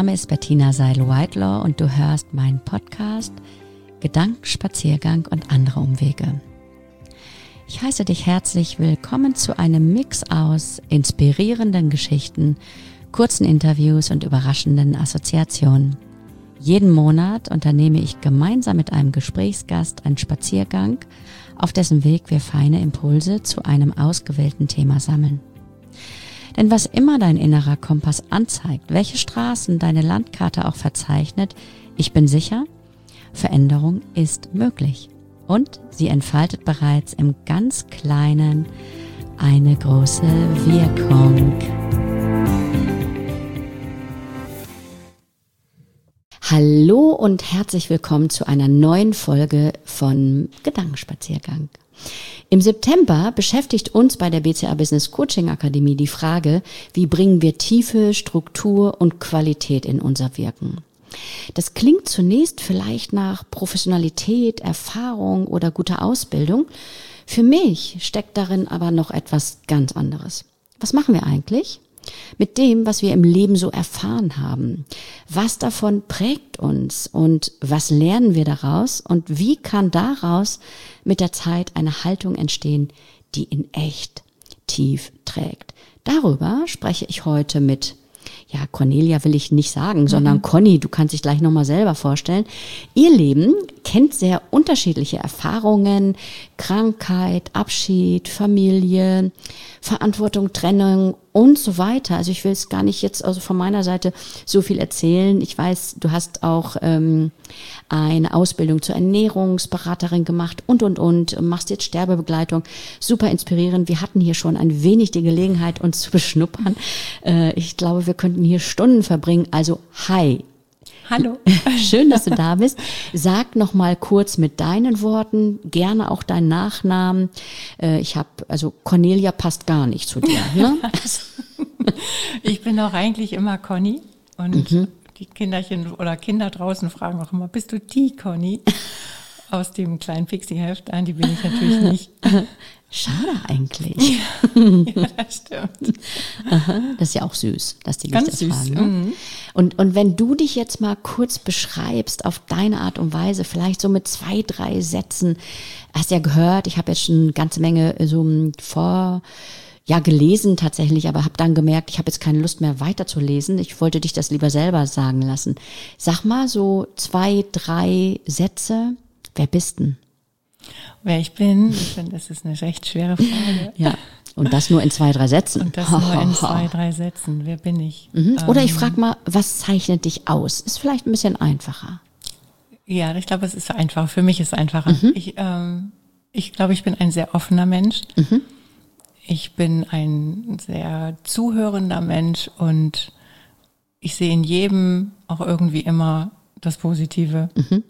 Name ist Bettina Seil-Whitelaw und du hörst meinen Podcast Gedankenspaziergang und andere Umwege. Ich heiße dich herzlich willkommen zu einem Mix aus inspirierenden Geschichten, kurzen Interviews und überraschenden Assoziationen. Jeden Monat unternehme ich gemeinsam mit einem Gesprächsgast einen Spaziergang, auf dessen Weg wir feine Impulse zu einem ausgewählten Thema sammeln. Denn was immer dein innerer Kompass anzeigt, welche Straßen deine Landkarte auch verzeichnet, ich bin sicher, Veränderung ist möglich. Und sie entfaltet bereits im ganz Kleinen eine große Wirkung. Hallo und herzlich willkommen zu einer neuen Folge von Gedankenspaziergang. Im September beschäftigt uns bei der BCA Business Coaching Akademie die Frage, wie bringen wir Tiefe, Struktur und Qualität in unser Wirken. Das klingt zunächst vielleicht nach Professionalität, Erfahrung oder guter Ausbildung. Für mich steckt darin aber noch etwas ganz anderes. Was machen wir eigentlich mit dem, was wir im Leben so erfahren haben? Was davon prägt uns und was lernen wir daraus und wie kann daraus mit der Zeit eine Haltung entstehen, die in echt tief trägt? Darüber spreche ich heute mit Cornelia will ich nicht sagen, sondern Conny, du kannst dich gleich nochmal selber vorstellen. Ihr Leben kennt sehr unterschiedliche Erfahrungen, Krankheit, Abschied, Familie, Verantwortung, Trennung und so weiter. Also ich will es gar nicht jetzt von meiner Seite so viel erzählen. Ich weiß, du hast auch eine Ausbildung zur Ernährungsberaterin gemacht und machst jetzt Sterbebegleitung. Super inspirierend. Wir hatten hier schon ein wenig die Gelegenheit, uns zu beschnuppern. Ich glaube, wir könnten hier Stunden verbringen. Also hi. Hallo. Schön, dass du da bist. Sag noch mal kurz mit deinen Worten, gerne auch deinen Nachnamen. Cornelia passt gar nicht zu dir. Ne? Ich bin auch eigentlich immer Conny und die Kinderchen oder Kinder draußen fragen auch immer, bist du die Conny? Aus dem kleinen Pixie-Heft an, die bin ich natürlich nicht. Schade eigentlich. Ja, das stimmt. Aha, das ist ja auch süß, dass die dich ganz das süß. fragen. Ne? Und wenn du dich jetzt mal kurz beschreibst auf deine Art und Weise, vielleicht so mit 2, 3 Sätzen, hast ja gehört, ich habe jetzt schon eine ganze Menge gelesen tatsächlich, aber habe dann gemerkt, ich habe jetzt keine Lust mehr weiterzulesen. Ich wollte dich das lieber selber sagen lassen. Sag mal so 2, 3 Sätze. Wer bist denn? Wer ich bin, das ist eine recht schwere Frage. Ja, und das nur in 2, 3 Sätzen. Und das nur in 2, 3 Sätzen. Wer bin ich? Oder ich frage mal, was zeichnet dich aus? Ist vielleicht ein bisschen einfacher. Ja, ich glaube, es ist einfacher. Für mich ist es einfacher. Ich glaube, ich bin ein sehr offener Mensch. Ich bin ein sehr zuhörender Mensch und ich sehe in jedem auch irgendwie immer das Positive.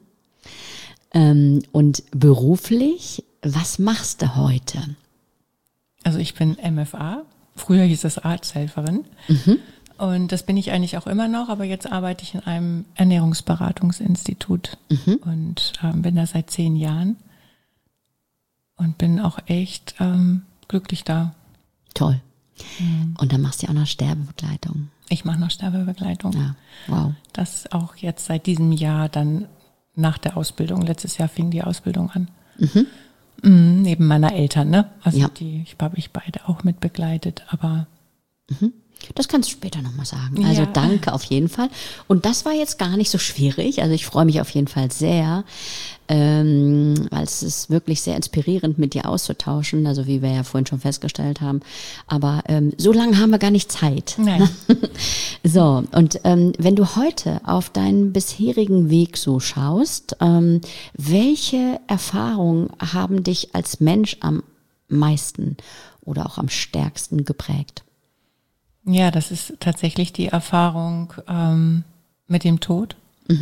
Und beruflich, was machst du heute? Also ich bin MFA, früher hieß es Arzthelferin und das bin ich eigentlich auch immer noch, aber jetzt arbeite ich in einem Ernährungsberatungsinstitut und bin da seit 10 Jahren und bin auch echt glücklich da. Toll. Und dann machst du ja auch noch Sterbebegleitung. Ich mache noch Sterbebegleitung. Ja, wow. Das auch jetzt seit diesem Jahr dann nach der Ausbildung. Letztes Jahr fing die Ausbildung an. Neben meiner Eltern, ne? Also ja. ich habe beide auch mit begleitet, aber das kannst du später nochmal sagen. Also danke auf jeden Fall. Und das war jetzt gar nicht so schwierig. Also ich freue mich auf jeden Fall sehr, weil es ist wirklich sehr inspirierend, mit dir auszutauschen, also wie wir ja vorhin schon festgestellt haben. Aber so lange haben wir gar nicht Zeit. Nein. So, und wenn du heute auf deinen bisherigen Weg so schaust, welche Erfahrungen haben dich als Mensch am meisten oder auch am stärksten geprägt? Ja, das ist tatsächlich die Erfahrung mit dem Tod.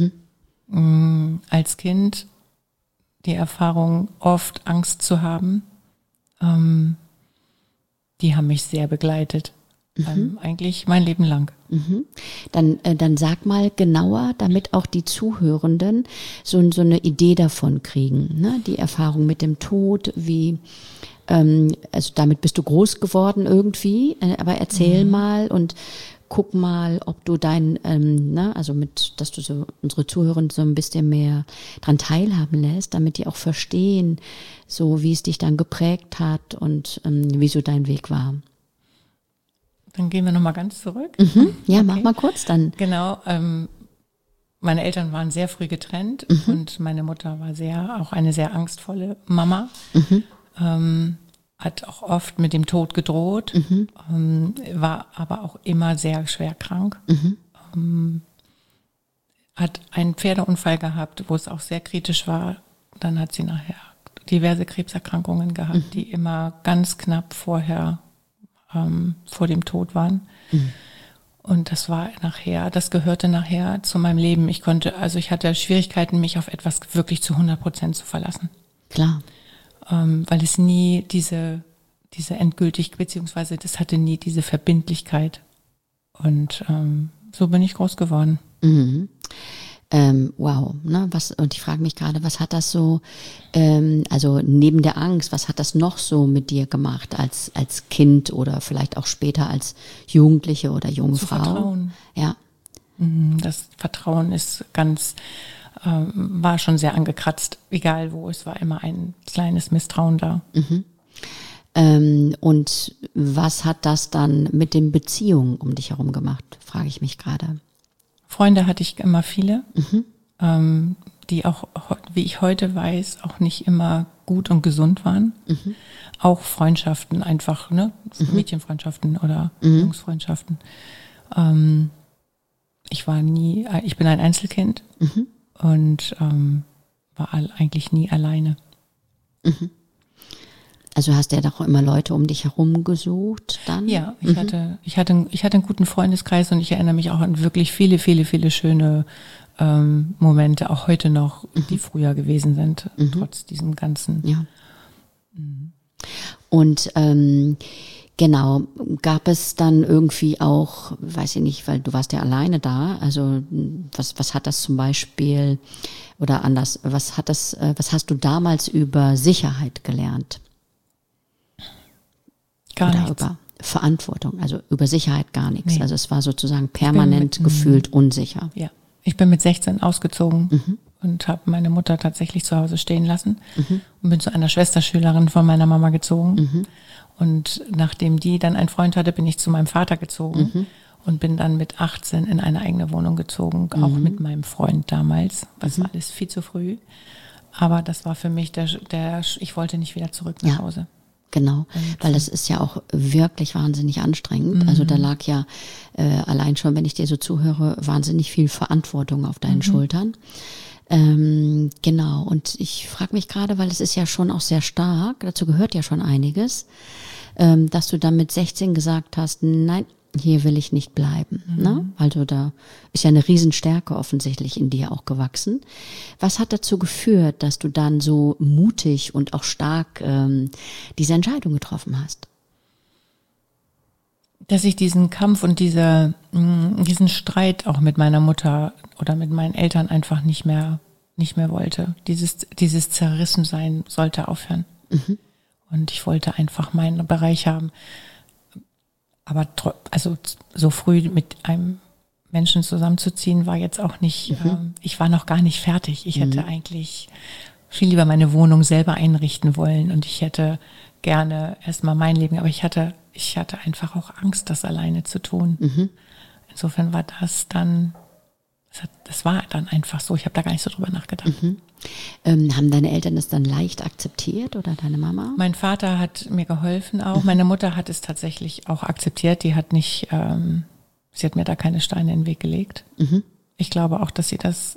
Als Kind die Erfahrung, oft Angst zu haben. Die haben mich sehr begleitet. Eigentlich mein Leben lang. Dann sag mal genauer, damit auch die Zuhörenden so eine Idee davon kriegen. Ne? Die Erfahrung mit dem Tod, also damit bist du groß geworden irgendwie, aber erzähl mal und guck mal, ob du also dass du so unsere Zuhörer so ein bisschen mehr dran teilhaben lässt, damit die auch verstehen, so wie es dich dann geprägt hat und wie so dein Weg war. Dann gehen wir nochmal ganz zurück. Ja, okay. Mach mal kurz dann. Genau, meine Eltern waren sehr früh getrennt und meine Mutter war auch eine sehr angstvolle Mama. Hat auch oft mit dem Tod gedroht, war aber auch immer sehr schwer krank. Hat einen Pferdeunfall gehabt, wo es auch sehr kritisch war. Dann hat sie nachher diverse Krebserkrankungen gehabt, die immer ganz knapp vor dem Tod waren. Und das gehörte nachher zu meinem Leben. Ich hatte Schwierigkeiten, mich auf etwas wirklich zu 100% zu verlassen. Klar. Weil es nie diese Endgültigkeit, beziehungsweise das hatte nie diese Verbindlichkeit. Und so bin ich groß geworden. Wow, ne? Und ich frage mich gerade, was hat das so, also neben der Angst, was hat das noch so mit dir gemacht als Kind oder vielleicht auch später als Jugendliche oder junge Frau? Vertrauen. Ja. Das Vertrauen ist war schon sehr angekratzt, egal wo, es war immer ein kleines Misstrauen da. Und was hat das dann mit den Beziehungen um dich herum gemacht, frage ich mich gerade. Freunde hatte ich immer viele, die auch, wie ich heute weiß, auch nicht immer gut und gesund waren. Auch Freundschaften einfach, Mädchenfreundschaften oder Jungsfreundschaften. Ich bin ein Einzelkind und war eigentlich nie alleine. Also hast du ja doch immer Leute um dich herum gesucht dann? Ja, ich hatte einen guten Freundeskreis und ich erinnere mich auch an wirklich viele, viele, viele schöne Momente, auch heute noch, die früher gewesen sind, trotz diesem Ganzen. Ja. Und genau, gab es dann irgendwie auch, weiß ich nicht, weil du warst ja alleine da, also was hat das zum Beispiel, oder anders, was hast du damals über Sicherheit gelernt? Gar oder nichts. Über Verantwortung, also über Sicherheit gar nichts. Nee. Also es war sozusagen permanent gefühlt unsicher. Ja, ich bin mit 16 ausgezogen und habe meine Mutter tatsächlich zu Hause stehen lassen und bin zu einer Schwesterschülerin von meiner Mama gezogen. Und nachdem die dann einen Freund hatte, bin ich zu meinem Vater gezogen und bin dann mit 18 in eine eigene Wohnung gezogen, auch mit meinem Freund damals. Das war alles viel zu früh. Aber das war für mich ich wollte nicht wieder zurück nach Hause. Genau, weil das ist ja auch wirklich wahnsinnig anstrengend. Also da lag ja allein schon, wenn ich dir so zuhöre, wahnsinnig viel Verantwortung auf deinen Schultern. Genau, und ich frage mich gerade, weil es ist ja schon auch sehr stark, dazu gehört ja schon einiges, dass du dann mit 16 gesagt hast, nein, hier will ich nicht bleiben. Ne? Also da ist ja eine Riesenstärke offensichtlich in dir auch gewachsen. Was hat dazu geführt, dass du dann so mutig und auch stark diese Entscheidung getroffen hast? Dass ich diesen Kampf und diesen Streit auch mit meiner Mutter oder mit meinen Eltern einfach nicht mehr wollte. Dieses Zerrissensein sollte aufhören. Und ich wollte einfach meinen Bereich haben. Aber so früh mit einem Menschen zusammenzuziehen war jetzt auch nicht, ich war noch gar nicht fertig. Ich hätte eigentlich viel lieber meine Wohnung selber einrichten wollen und ich hätte gerne erstmal mein Leben, aber ich hatte einfach auch Angst, das alleine zu tun. Insofern war das war dann einfach so. Ich habe da gar nicht so drüber nachgedacht. Haben deine Eltern das dann leicht akzeptiert oder deine Mama? Mein Vater hat mir geholfen auch. Meine Mutter hat es tatsächlich auch akzeptiert. Die hat nicht, sie hat mir da keine Steine in den Weg gelegt. Ich glaube auch, dass sie es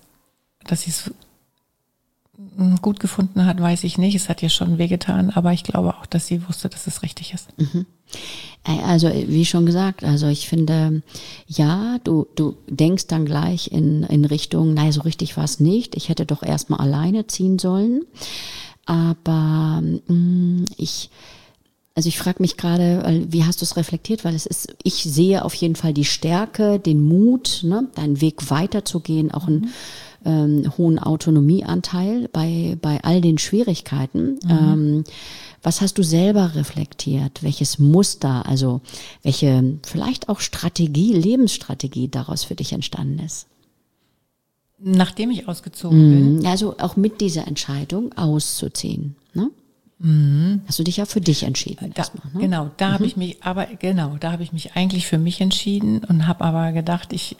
gut gefunden hat, weiß ich nicht. Es hat ihr schon wehgetan, aber ich glaube auch, dass sie wusste, dass es richtig ist. Also wie schon gesagt, also ich finde, ja, du denkst dann gleich in Richtung, naja, so richtig war es nicht. Ich hätte doch erstmal alleine ziehen sollen. Aber ich frage mich gerade, wie hast du es reflektiert? Weil ich sehe auf jeden Fall die Stärke, den Mut, ne, deinen Weg weiterzugehen, auch hohen Autonomieanteil bei all den Schwierigkeiten. Was hast du selber reflektiert? Welches Muster, also welche vielleicht auch Lebensstrategie daraus für dich entstanden ist? Nachdem ich ausgezogen bin? Also auch mit dieser Entscheidung auszuziehen, ne? Hast du dich ja für dich entschieden. Ne? Genau, da habe ich mich eigentlich für mich entschieden und habe aber gedacht, es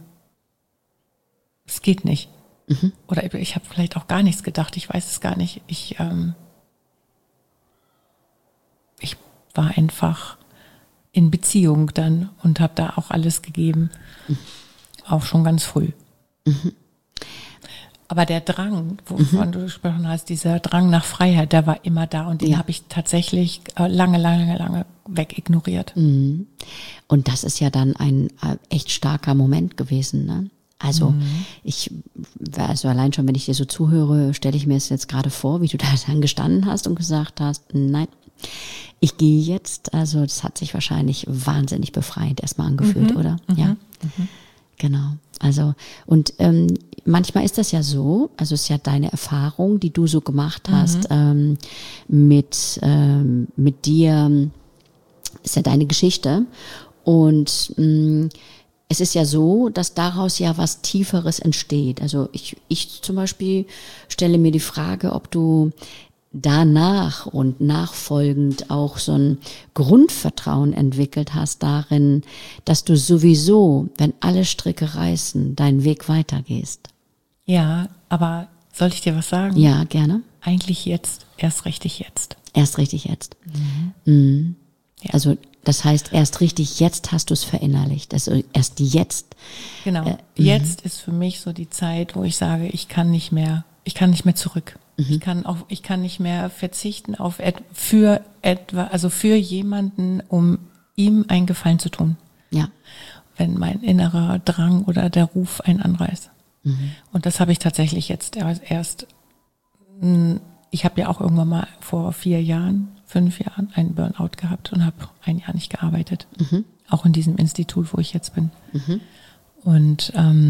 geht nicht. Oder ich habe vielleicht auch gar nichts gedacht, ich weiß es gar nicht. Ich war einfach in Beziehung dann und habe da auch alles gegeben, auch schon ganz früh. Aber der Drang, wovon du gesprochen hast, dieser Drang nach Freiheit, der war immer da und den habe ich tatsächlich lange wegignoriert. Und das ist ja dann ein echt starker Moment gewesen, ne? Also also allein schon, wenn ich dir so zuhöre, stelle ich mir es jetzt gerade vor, wie du da dann gestanden hast und gesagt hast, nein, ich gehe jetzt. Also das hat sich wahrscheinlich wahnsinnig befreiend erstmal angefühlt, oder? Ja. Genau. Also und manchmal ist das ja so, also es ist ja deine Erfahrung, die du so gemacht hast mit dir, ist ja deine Geschichte und es ist ja so, dass daraus ja was Tieferes entsteht. Also ich zum Beispiel stelle mir die Frage, ob du danach und nachfolgend auch so ein Grundvertrauen entwickelt hast darin, dass du sowieso, wenn alle Stricke reißen, deinen Weg weitergehst. Ja, aber soll ich dir was sagen? Ja, gerne. Eigentlich jetzt, erst richtig jetzt. Erst richtig jetzt. Ja. Also das heißt, erst richtig jetzt hast du es verinnerlicht. Also erst jetzt. Genau. Jetzt ist für mich so die Zeit, wo ich sage, ich kann nicht mehr zurück. Ich kann nicht mehr verzichten für jemanden, um ihm einen Gefallen zu tun. Ja. Wenn mein innerer Drang oder der Ruf ein anderer ist. Und das habe ich tatsächlich jetzt erst, ich habe ja auch irgendwann mal vor 5 Jahren einen Burnout gehabt und habe 1 Jahr nicht gearbeitet. Auch in diesem Institut, wo ich jetzt bin. Und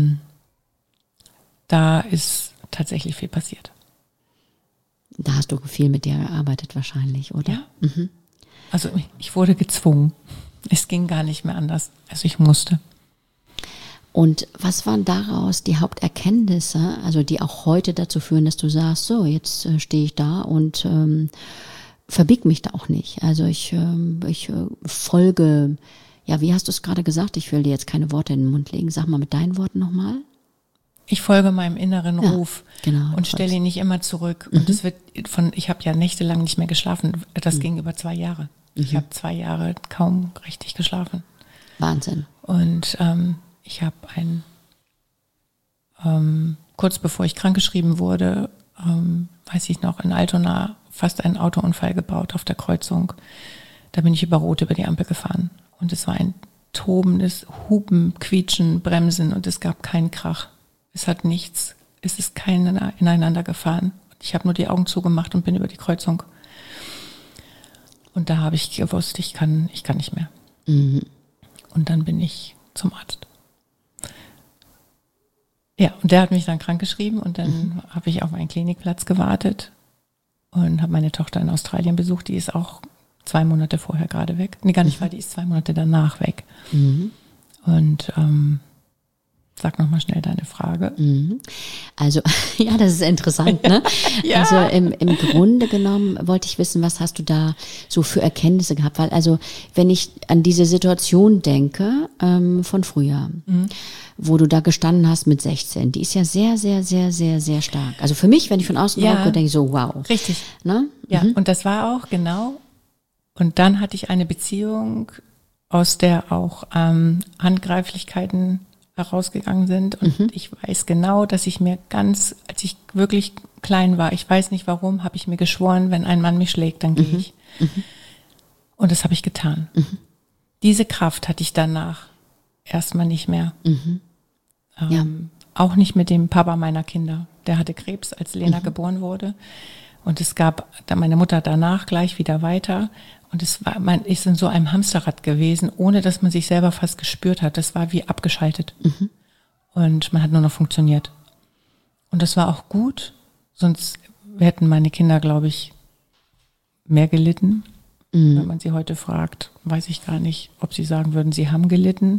da ist tatsächlich viel passiert. Da hast du viel mit dir gearbeitet wahrscheinlich, oder? Ja. Also ich wurde gezwungen. Es ging gar nicht mehr anders. Also ich musste. Und was waren daraus die Haupterkenntnisse, also die auch heute dazu führen, dass du sagst, so, jetzt stehe ich da und verbieg mich da auch nicht. Also ich folge, ja, wie hast du es gerade gesagt? Ich will dir jetzt keine Worte in den Mund legen. Sag mal mit deinen Worten nochmal. Ich folge meinem inneren Ruf und stelle ihn nicht immer zurück. Und ich habe ja nächtelang nicht mehr geschlafen. Das ging über 2 Jahre. Ich habe 2 Jahre kaum richtig geschlafen. Wahnsinn. Und ich habe kurz bevor ich krankgeschrieben wurde, weiß ich noch, in Altona fast einen Autounfall gebaut auf der Kreuzung. Da bin ich über Rot über die Ampel gefahren. Und es war ein tobendes Hupen, Quietschen, Bremsen und es gab keinen Krach. Es hat nichts, es ist keiner ineinander gefahren. Ich habe nur die Augen zugemacht und bin über die Kreuzung. Und da habe ich gewusst, ich kann nicht mehr. Und dann bin ich zum Arzt. Ja, und der hat mich dann krankgeschrieben und dann habe ich auf einen Klinikplatz gewartet und habe meine Tochter in Australien besucht. Die ist auch 2 Monate vorher gerade weg. Nee, gar nicht, weil die ist 2 Monate danach weg. Und sag nochmal schnell deine Frage. Also, ja, das ist interessant, ne? Ja. Also im Grunde genommen wollte ich wissen, was hast du da so für Erkenntnisse gehabt? Weil also, wenn ich an diese Situation denke von früher, wo du da gestanden hast mit 16, die ist ja sehr, sehr, sehr, sehr, sehr stark. Also für mich, wenn ich von außen drauf gucke, denke ich so, wow. Richtig. Ne? Ja, und das war auch genau. Und dann hatte ich eine Beziehung, aus der auch Handgreiflichkeiten herausgegangen sind. Und ich weiß genau, dass ich mir als ich wirklich klein war, ich weiß nicht warum, habe ich mir geschworen, wenn ein Mann mich schlägt, dann gehe ich. Und das habe ich getan. Diese Kraft hatte ich danach erstmal nicht mehr. Auch nicht mit dem Papa meiner Kinder. Der hatte Krebs, als Lena geboren wurde. Und es gab meine Mutter danach gleich wieder weiter. Und man ist in so einem Hamsterrad gewesen, ohne dass man sich selber fast gespürt hat. Das war wie abgeschaltet. Und man hat nur noch funktioniert. Und das war auch gut, sonst hätten meine Kinder, glaube ich, mehr gelitten. Wenn man sie heute fragt, weiß ich gar nicht, ob sie sagen würden, sie haben gelitten.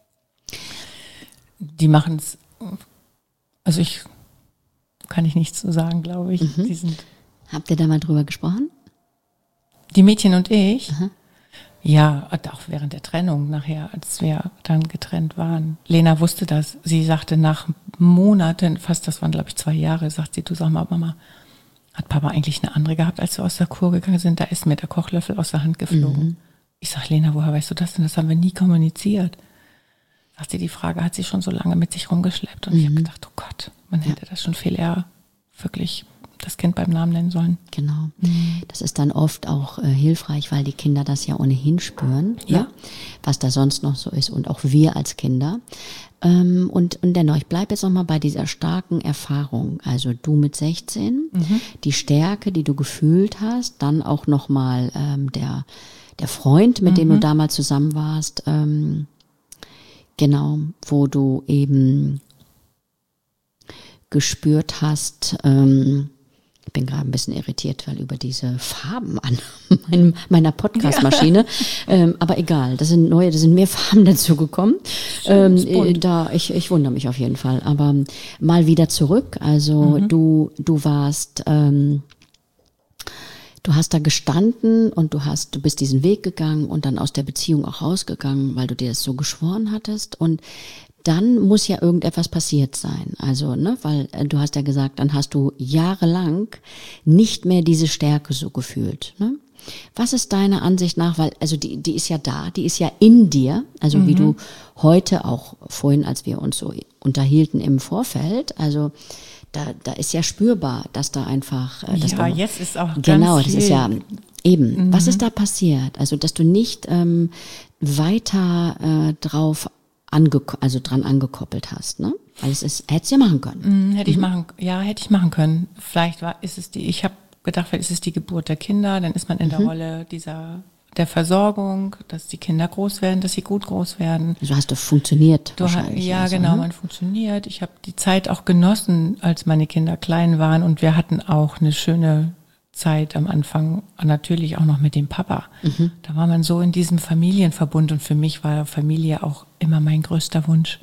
Die machen es, also kann ich nichts zu sagen, glaube ich. Habt ihr da mal drüber gesprochen? Die Mädchen und ich? Aha. Ja, auch während der Trennung nachher, als wir dann getrennt waren. Lena wusste das. Sie sagte nach Monaten, fast das waren glaube ich 2 Jahre, sagt sie, du sag mal, Mama, hat Papa eigentlich eine andere gehabt, als wir aus der Kur gegangen sind? Da ist mir der Kochlöffel aus der Hand geflogen. Ich sag, Lena, woher weißt du das denn? Das haben wir nie kommuniziert. Sagt sie, die Frage hat sie schon so lange mit sich rumgeschleppt. Und ich habe gedacht, oh Gott, man hätte das schon viel eher wirklich das Kind beim Namen nennen sollen. Genau. Das ist dann oft auch hilfreich, weil die Kinder das ja ohnehin spüren, Ja. ne? Was da sonst noch so ist und auch wir als Kinder. Und dennoch, ich bleibe jetzt nochmal bei dieser starken Erfahrung. Also du mit 16, die Stärke, die du gefühlt hast, dann auch nochmal der Freund, mit dem du damals zusammen warst, genau, wo du eben gespürt hast, ich bin gerade ein bisschen irritiert, weil über diese Farben an meiner Podcast-Maschine, aber egal, das sind mehr Farben dazu gekommen. Ich wundere mich auf jeden Fall. Aber mal wieder zurück, also du warst, du hast da gestanden und du bist diesen Weg gegangen und dann aus der Beziehung auch rausgegangen, weil du dir das so geschworen hattest, und dann muss ja irgendetwas passiert sein. Also, ne, weil du hast ja gesagt, dann hast du jahrelang nicht mehr diese Stärke so gefühlt, ne? Was ist deiner Ansicht nach, weil, also die ist ja da, die ist ja in dir, also wie du heute auch vorhin, als wir uns so unterhielten im Vorfeld, also da ist ja spürbar, dass da einfach, jetzt ist auch genau, ganz das viel. ist ja eben. Was ist da passiert? Also, dass du nicht weiter dran angekoppelt hast, ne? Weil hättest du ja machen können. Hätte ich machen können. Vielleicht ich habe gedacht, vielleicht ist es die Geburt der Kinder, dann ist man in der Rolle der Versorgung, dass die Kinder groß werden, dass sie gut groß werden. Also hast du funktioniert wahrscheinlich. Ja, also, genau, ne? man funktioniert. Ich habe die Zeit auch genossen, als meine Kinder klein waren, und wir hatten auch eine schöne Zeit am Anfang, natürlich auch noch mit dem Papa. Da war man so in diesem Familienverbund, und für mich war Familie auch immer mein größter Wunsch.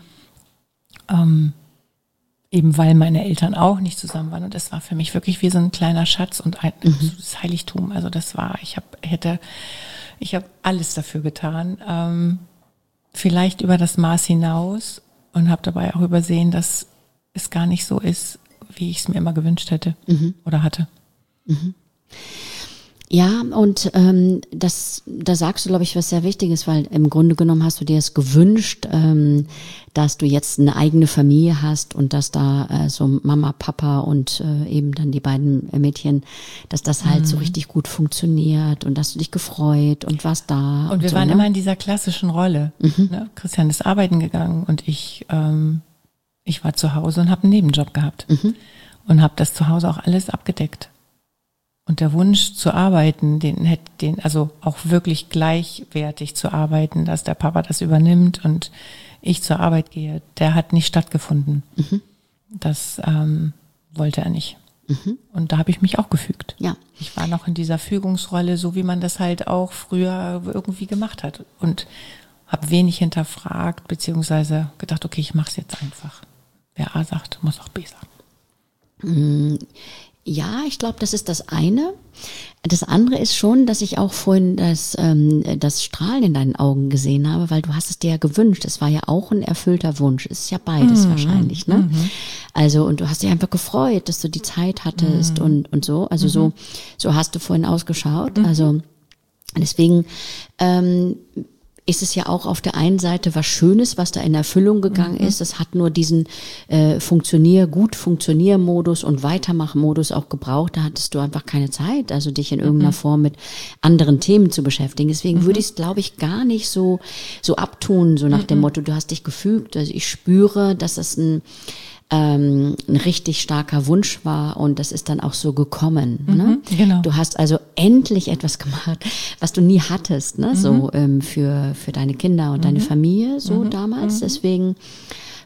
Eben weil meine Eltern auch nicht zusammen waren, und das war für mich wirklich wie so ein kleiner Schatz und ein absolutes Heiligtum. Also das war, ich habe alles dafür getan, vielleicht über das Maß hinaus, und habe dabei auch übersehen, dass es gar nicht so ist, wie ich es mir immer gewünscht hätte oder hatte. Ja, und da sagst du, glaube ich, was sehr Wichtiges, weil im Grunde genommen hast du dir es gewünscht, dass du jetzt eine eigene Familie hast und dass da so Mama, Papa und eben dann die beiden Mädchen, dass das halt so richtig gut funktioniert, und dass du dich gefreut und warst da. Und wir so, waren ne? immer in dieser klassischen Rolle. Ne? Christian ist arbeiten gegangen und ich war zu Hause und habe einen Nebenjob gehabt und habe das zu Hause auch alles abgedeckt. Und der Wunsch zu arbeiten, also auch wirklich gleichwertig zu arbeiten, dass der Papa das übernimmt und ich zur Arbeit gehe, der hat nicht stattgefunden. Das wollte er nicht. Und da habe ich mich auch gefügt. Ja. Ich war noch in dieser Fügungsrolle, so wie man das halt auch früher irgendwie gemacht hat. Und habe wenig hinterfragt, beziehungsweise gedacht, okay, ich mache es jetzt einfach. Wer A sagt, muss auch B sagen. Ja, ich glaube, das ist das eine. Das andere ist schon, dass ich auch vorhin das Strahlen in deinen Augen gesehen habe, weil du hast es dir ja gewünscht. Es war ja auch ein erfüllter Wunsch. Es ist ja beides wahrscheinlich, ne? Also, und du hast dich einfach gefreut, dass du die Zeit hattest und so. Also so hast du vorhin ausgeschaut. Also deswegen ist es ja auch auf der einen Seite was Schönes, was da in Erfüllung gegangen ist. Es hat nur diesen Funktioniermodus und Weitermachmodus auch gebraucht. Da hattest du einfach keine Zeit, also dich in irgendeiner Form mit anderen Themen zu beschäftigen. Deswegen würde ich es, glaube ich, gar nicht so abtun, so nach dem Motto, du hast dich gefügt. Also ich spüre, dass es ein richtig starker Wunsch war, und das ist dann auch so gekommen. Ne? Genau. Du hast also endlich etwas gemacht, was du nie hattest, ne? So für deine Kinder und deine Familie so damals. Deswegen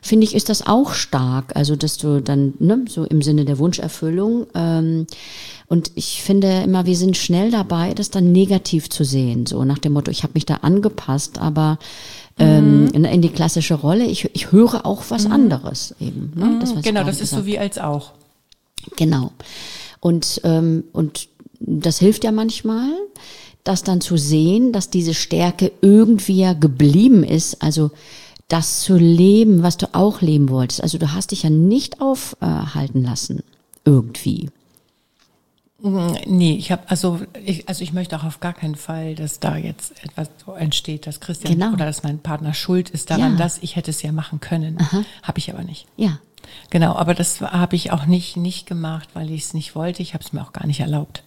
finde ich, ist das auch stark. Also, dass du dann, ne, so im Sinne der Wunscherfüllung, und ich finde immer, wir sind schnell dabei, das dann negativ zu sehen. So nach dem Motto, ich habe mich da angepasst, aber in die klassische Rolle, ich höre auch was anderes eben. Ne? Das, was genau, das ist so wie als auch. Genau. Und das hilft ja manchmal, das dann zu sehen, dass diese Stärke irgendwie ja geblieben ist, also das zu leben, was du auch leben wolltest. Also du hast dich ja nicht aufhalten lassen, irgendwie. Nee, ich möchte auch auf gar keinen Fall, dass da jetzt etwas so entsteht, dass Christian oder dass mein Partner schuld ist daran, dass ich hätte es ja machen können. Habe ich aber nicht. Ja. Genau, aber das habe ich auch nicht gemacht, weil ich es nicht wollte. Ich habe es mir auch gar nicht erlaubt.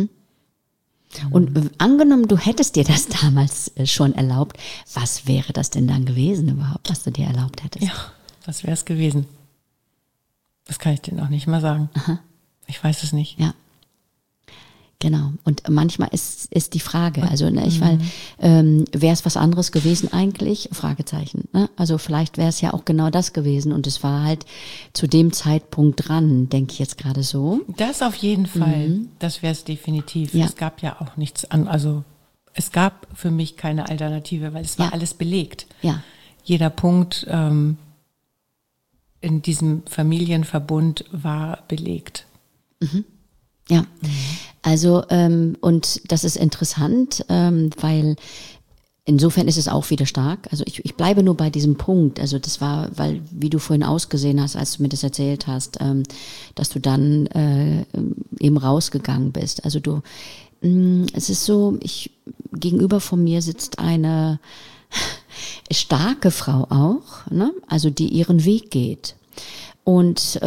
Und angenommen, du hättest dir das damals schon erlaubt, was wäre das denn dann gewesen überhaupt, was du dir erlaubt hättest? Ja, was wäre es gewesen? Das kann ich dir noch nicht mal sagen. Ich weiß es nicht. Ja. Genau. Und manchmal ist die Frage, also wäre es was anderes gewesen eigentlich? Fragezeichen. Ne? Also vielleicht wäre es ja auch genau das gewesen und es war halt zu dem Zeitpunkt dran, denke ich jetzt gerade so. Das auf jeden Fall. Das wäre es definitiv. Ja. Es gab ja auch nichts an, also es gab für mich keine Alternative, weil es war alles belegt. Ja. Jeder Punkt in diesem Familienverbund war belegt. Ja, also und das ist interessant, weil insofern ist es auch wieder stark. Also ich bleibe nur bei diesem Punkt. Also das war, weil wie du vorhin ausgesehen hast, als du mir das erzählt hast, dass du dann eben rausgegangen bist. Also es ist so, gegenüber von mir sitzt eine starke Frau auch, ne? Also die ihren Weg geht und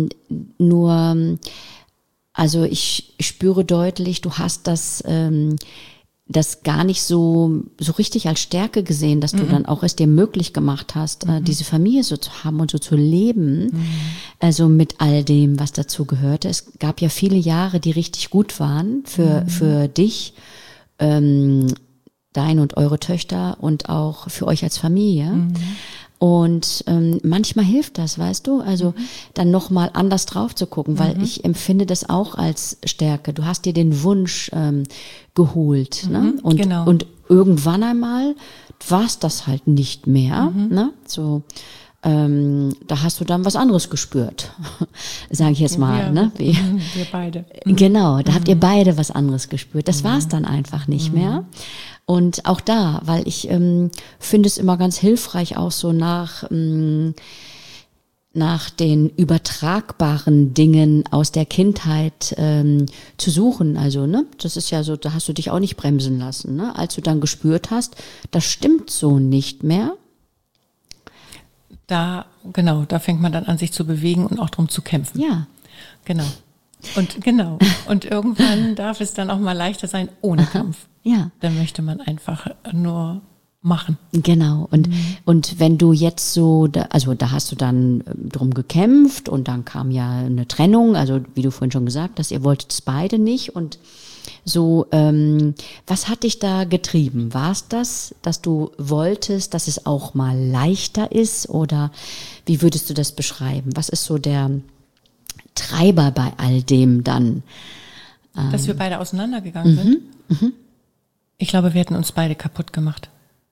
also ich spüre deutlich, du hast das gar nicht so richtig als Stärke gesehen, dass du dann auch es dir möglich gemacht hast, diese Familie so zu haben und so zu leben, also mit all dem, was dazu gehörte. Es gab ja viele Jahre, die richtig gut waren für dich, deine und eure Töchter und auch für euch als Familie. Und manchmal hilft das, weißt du, also dann nochmal anders drauf zu gucken, weil ich empfinde das auch als Stärke. Du hast dir den Wunsch geholt, ne? Und irgendwann einmal war es das halt nicht mehr, ne? So, da hast du dann was anderes gespürt, sage ich jetzt mal, ja, ne? Wir beide. Genau, da habt ihr beide was anderes gespürt. Das war es dann einfach nicht mehr. Und auch da, weil ich finde es immer ganz hilfreich, auch so nach den übertragbaren Dingen aus der Kindheit zu suchen. Also, ne, das ist ja so, da hast du dich auch nicht bremsen lassen, ne? Als du dann gespürt hast, das stimmt so nicht mehr. Da fängt man dann an, sich zu bewegen und auch drum zu kämpfen. Ja. Genau. Und irgendwann darf es dann auch mal leichter sein, ohne Kampf. Ja. Dann möchte man einfach nur machen. Genau. Und wenn du jetzt so, da hast du dann drum gekämpft und dann kam ja eine Trennung, also wie du vorhin schon gesagt hast, ihr wolltet es beide nicht und so, was hat dich da getrieben? War es das, dass du wolltest, dass es auch mal leichter ist oder wie würdest du das beschreiben? Was ist so der Treiber bei all dem dann? Dass wir beide auseinandergegangen sind? Ich glaube, wir hätten uns beide kaputt gemacht.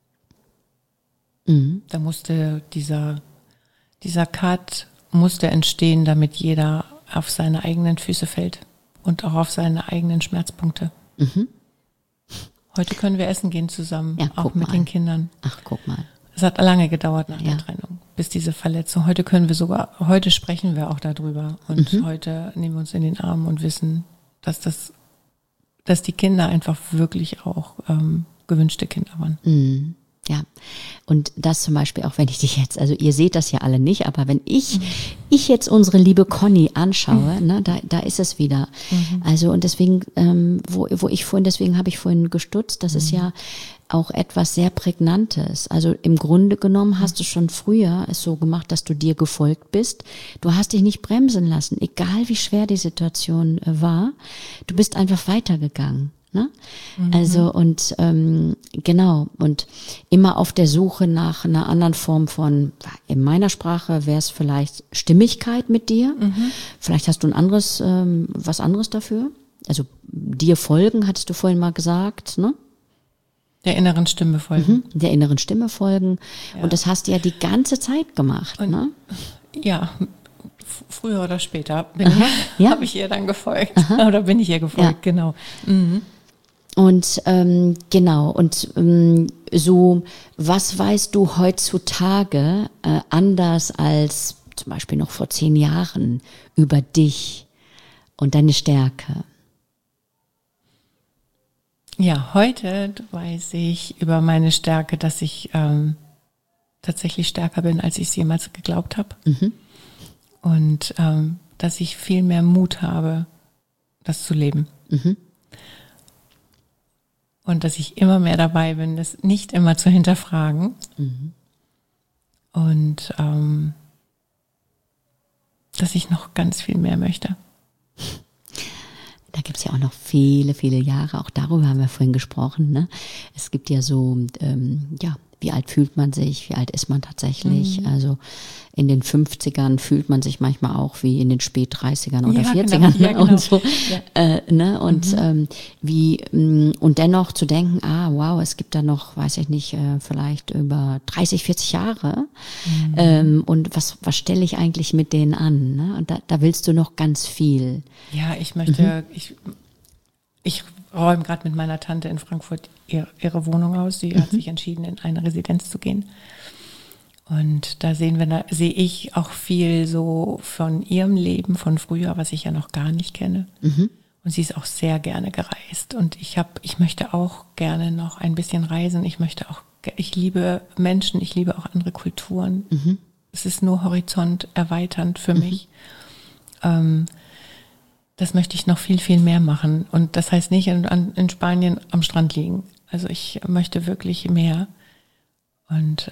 Da musste dieser Cut musste entstehen, damit jeder auf seine eigenen Füße fällt und auch auf seine eigenen Schmerzpunkte. Heute können wir essen gehen zusammen, ja, auch mit den Kindern. Ach, guck mal. Es hat lange gedauert nach der Trennung, bis diese Verletzung. Heute sprechen wir auch darüber und heute nehmen wir uns in den Arm und wissen, dass die Kinder einfach wirklich auch gewünschte Kinder waren. Ja, und das zum Beispiel auch, wenn ich dich jetzt, also ihr seht das ja alle nicht, aber wenn ich jetzt unsere liebe Conny anschaue, ne, da ist es wieder. Also und deswegen, deswegen habe ich vorhin gestutzt, das ist ja auch etwas sehr Prägnantes. Also im Grunde genommen hast du schon früher es so gemacht, dass du dir gefolgt bist. Du hast dich nicht bremsen lassen, egal wie schwer die Situation war. Du bist einfach weitergegangen. Ne? Also und genau, und immer auf der Suche nach einer anderen Form von, in meiner Sprache wäre es vielleicht Stimmigkeit mit dir. Vielleicht hast du ein anderes, was anderes dafür. Also dir folgen, hattest du vorhin mal gesagt, ne? Der inneren Stimme folgen. Der inneren Stimme folgen. Ja. Und das hast du ja die ganze Zeit gemacht, Und, ne? Ja, früher oder später Ja. habe ich ihr dann gefolgt. Oder bin ich ihr gefolgt, genau. Und genau, und so, was weißt du heutzutage anders als zum Beispiel noch vor 10 Jahren über dich und deine Stärke? Ja, heute weiß ich über meine Stärke, dass ich tatsächlich stärker bin, als ich es jemals geglaubt habe. Und dass ich viel mehr Mut habe, das zu leben. Und dass ich immer mehr dabei bin, das nicht immer zu hinterfragen. Und dass ich noch ganz viel mehr möchte. Da gibt's ja auch noch viele, viele Jahre. Auch darüber haben wir vorhin gesprochen. Ne? Es gibt ja so, wie alt fühlt man sich? Wie alt ist man tatsächlich? Also in den 50ern fühlt man sich manchmal auch wie in den Spät-30ern oder 40ern. Genau. Ja, genau. Und so. Ne? Und und dennoch zu denken, wow, es gibt da noch, weiß ich nicht, vielleicht über 30, 40 Jahre. Und was stelle ich eigentlich mit denen an? Ne? Und da willst du noch ganz viel. Ja, ich möchte, ich räume gerade mit meiner Tante in Frankfurt ihre Wohnung aus. Sie hat sich entschieden, in eine Residenz zu gehen. Und da sehe ich auch viel so von ihrem Leben von früher, was ich ja noch gar nicht kenne. Und sie ist auch sehr gerne gereist. Und ich möchte auch gerne noch ein bisschen reisen. Ich liebe Menschen, ich liebe auch andere Kulturen. Es ist nur Horizont erweiternd für mich. Das möchte ich noch viel, viel mehr machen. Und das heißt nicht in Spanien am Strand liegen. Also ich möchte wirklich mehr. Und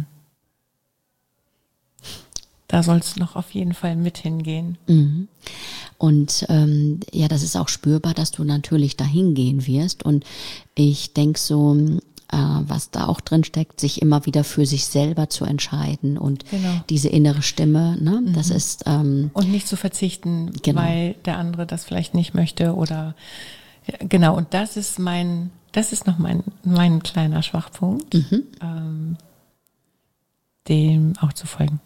da soll es noch auf jeden Fall mit hingehen. Und das ist auch spürbar, dass du natürlich dahin gehen wirst. Und ich denke so, was da auch drin steckt, sich immer wieder für sich selber zu entscheiden und diese innere Stimme, ne, das ist und nicht zu verzichten, weil der andere das vielleicht nicht möchte oder genau. Und das ist noch mein kleiner Schwachpunkt, dem auch zu folgen.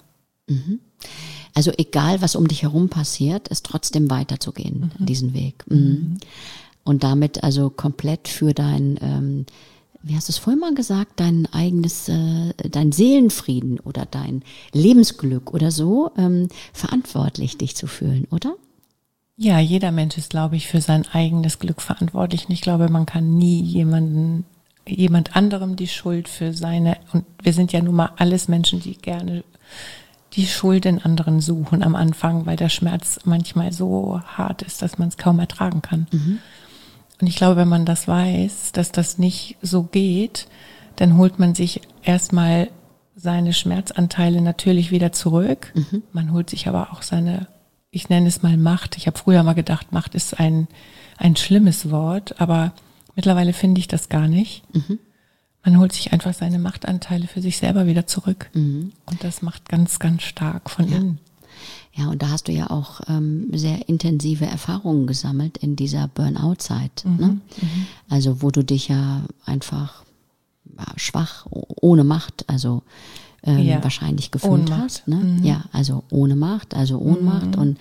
Also egal, was um dich herum passiert, ist trotzdem weiterzugehen, diesen Weg. Und damit also komplett für dein, wie hast du es vorhin mal gesagt, dein eigenes, dein Seelenfrieden oder dein Lebensglück oder so, verantwortlich dich zu fühlen, oder? Ja, jeder Mensch ist, glaube ich, für sein eigenes Glück verantwortlich. Und ich glaube, man kann nie jemand anderem die Schuld für seine, und wir sind ja nun mal alles Menschen, die gerne die Schuld in anderen suchen am Anfang, weil der Schmerz manchmal so hart ist, dass man es kaum ertragen kann. Und ich glaube, wenn man das weiß, dass das nicht so geht, dann holt man sich erstmal seine Schmerzanteile natürlich wieder zurück. Man holt sich aber auch seine, ich nenne es mal Macht. Ich habe früher mal gedacht, Macht ist ein schlimmes Wort, aber mittlerweile finde ich das gar nicht. Man holt sich einfach seine Machtanteile für sich selber wieder zurück. Und das macht ganz, ganz stark von innen. Ja, und da hast du ja auch sehr intensive Erfahrungen gesammelt in dieser Burnout-Zeit. Ne? Also wo du dich ja einfach schwach, ohne Macht, also wahrscheinlich gefühlt hast. Ne? Ja, also ohne Macht, also Ohnmacht. Und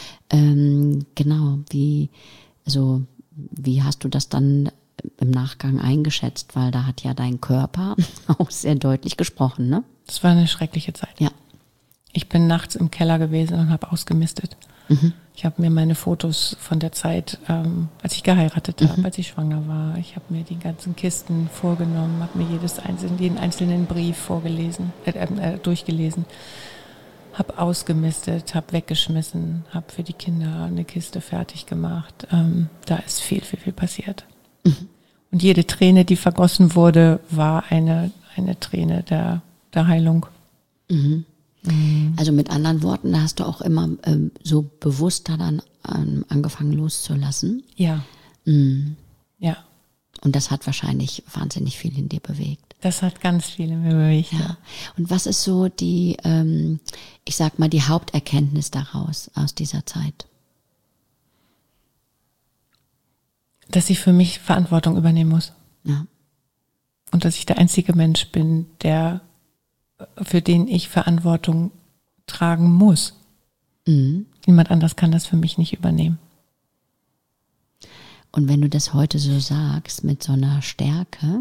genau, wie hast du das dann im Nachgang eingeschätzt? Weil da hat ja dein Körper auch sehr deutlich gesprochen, ne? Das war eine schreckliche Zeit. Ja. Ich bin nachts im Keller gewesen und habe ausgemistet. Ich habe mir meine Fotos von der Zeit, als ich geheiratet habe, als ich schwanger war, ich habe mir die ganzen Kisten vorgenommen, habe mir jeden einzelnen Brief durchgelesen, habe ausgemistet, habe weggeschmissen, habe für die Kinder eine Kiste fertig gemacht. Da ist viel, viel, viel passiert. Und jede Träne, die vergossen wurde, war eine Träne der Heilung. Also mit anderen Worten, da hast du auch immer so bewusster dann angefangen loszulassen. Ja. Ja. Und das hat wahrscheinlich wahnsinnig viel in dir bewegt. Das hat ganz viel in mir bewegt. Ja. Und was ist so die, ich sag mal, die Haupterkenntnis daraus, aus dieser Zeit? Dass ich für mich Verantwortung übernehmen muss. Ja. Und dass ich der einzige Mensch bin, für den ich Verantwortung tragen muss. Mhm. Niemand anders kann das für mich nicht übernehmen. Und wenn du das heute so sagst, mit so einer Stärke,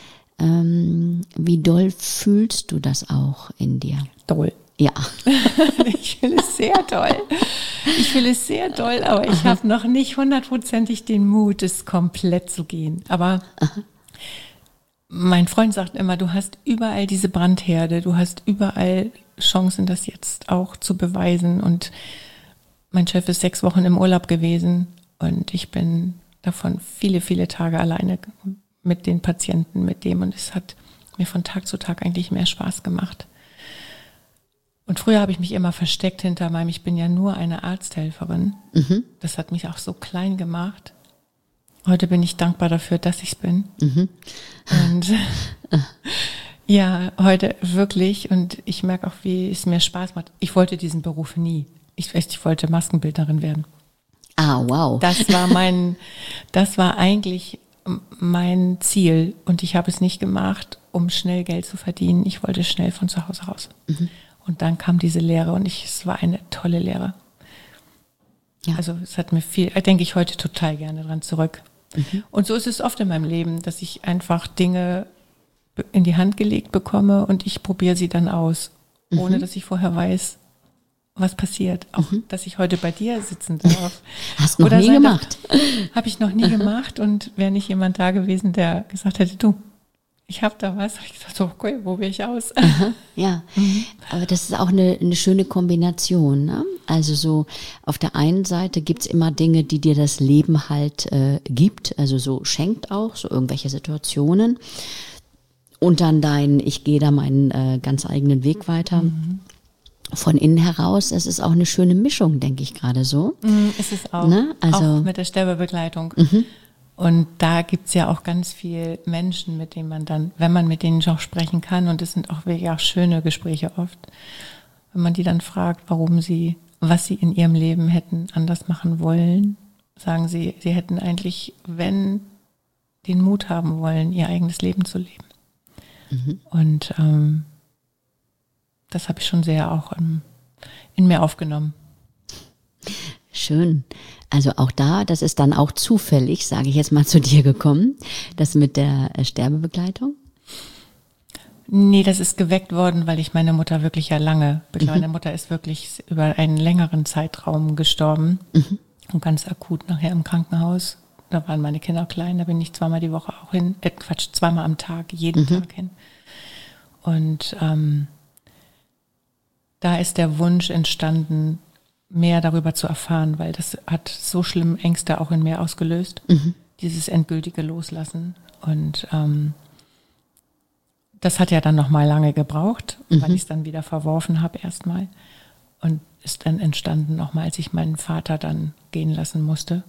wie doll fühlst du das auch in dir? Doll. Ja. Ich fühle es sehr doll. Aber ich habe noch nicht 100%ig den Mut, es komplett zu gehen. Aber mein Freund sagt immer, du hast überall diese Brandherde, du hast überall Chancen, das jetzt auch zu beweisen. Und mein Chef ist 6 Wochen im Urlaub gewesen und ich bin davon viele, viele Tage alleine mit den Patienten, mit dem. Und es hat mir von Tag zu Tag eigentlich mehr Spaß gemacht. Und früher habe ich mich immer versteckt hinter meinem, ich bin ja nur eine Arzthelferin. Mhm. Das hat mich auch so klein gemacht. Heute bin ich dankbar dafür, dass ich es bin. Mhm. Und ja, heute wirklich. Und ich merke auch, wie es mir Spaß macht. Ich wollte diesen Beruf nie. Ich wollte Maskenbildnerin werden. Ah, wow. Das war eigentlich mein Ziel. Und ich habe es nicht gemacht, um schnell Geld zu verdienen. Ich wollte schnell von zu Hause raus. Mhm. Und dann kam diese Lehre und es war eine tolle Lehre. Ja. Also es hat mir viel, denke ich heute total gerne dran zurück. Mhm. Und so ist es oft in meinem Leben, dass ich einfach Dinge in die Hand gelegt bekomme und ich probiere sie dann aus, ohne dass ich vorher weiß, was passiert. Auch, dass ich heute bei dir sitzen darf. Hast du noch nie gemacht? Habe ich noch nie gemacht und wäre nicht jemand da gewesen, der gesagt hätte, du, ich habe da was. Habe ich gesagt, okay, wo will ich aus? Aha, ja, aber das ist auch eine schöne Kombination. Ne? Also so auf der einen Seite gibt's immer Dinge, die dir das Leben halt gibt, also so schenkt auch, so irgendwelche Situationen. Und dann ich gehe da meinen ganz eigenen Weg weiter. Mhm. Von innen heraus, es ist auch eine schöne Mischung, denke ich gerade so. Ist es auch, ne? Also, auch mit der Sterbebegleitung. Und da gibt's ja auch ganz viel Menschen, mit denen man dann, wenn man mit denen auch sprechen kann, und es sind auch wirklich auch schöne Gespräche oft, wenn man die dann fragt, was sie in ihrem Leben hätten anders machen wollen, sagen sie hätten eigentlich, wenn, den Mut haben wollen, ihr eigenes Leben zu leben. Und das habe ich schon sehr auch in mir aufgenommen. Schön. Also auch das ist dann auch zufällig, sage ich jetzt mal, zu dir gekommen, das mit der Sterbebegleitung? Nee, das ist geweckt worden, weil ich meine Mutter wirklich ja lange begleitet. Meine Mutter ist wirklich über einen längeren Zeitraum gestorben und ganz akut nachher im Krankenhaus. Da waren meine Kinder klein, da bin ich zweimal die Woche auch hin, zweimal am Tag, jeden Tag hin. Und da ist der Wunsch entstanden, mehr darüber zu erfahren, weil das hat so schlimm Ängste auch in mir ausgelöst, dieses endgültige Loslassen. Und das hat ja dann noch mal lange gebraucht, weil ich es dann wieder verworfen habe erstmal. Und ist dann entstanden nochmal, als ich meinen Vater dann gehen lassen musste.